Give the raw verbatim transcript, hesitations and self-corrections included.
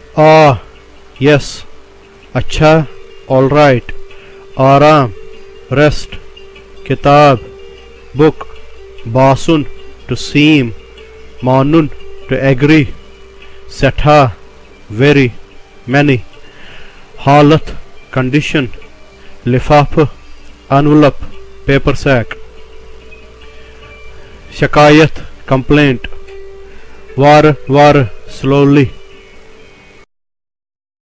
Ah, yes. Acha, alright. Aram, rest. Kitab, book. Basun, to seem. Manun, to agree. Setha, very, many. Halat, condition. Lifaf, envelope, paper sack. Shakayat, complaint. War, war, slowly.